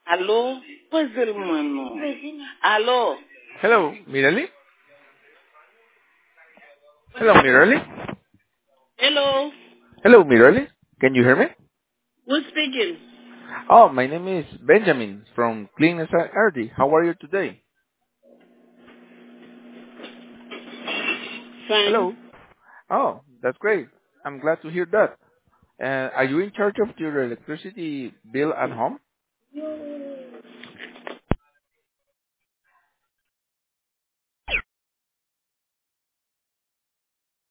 Aló, pues hermano. Aló. Hello, Mirali? Hello, Mirali? Hello. Hello, Mirali? Can you hear me? Who's speaking? Oh, my name is Benjamin from Clean RD. How are you today? Fine. Hello? Oh, that's great. I'm glad to hear that. Are you in charge of your electricity bill at home?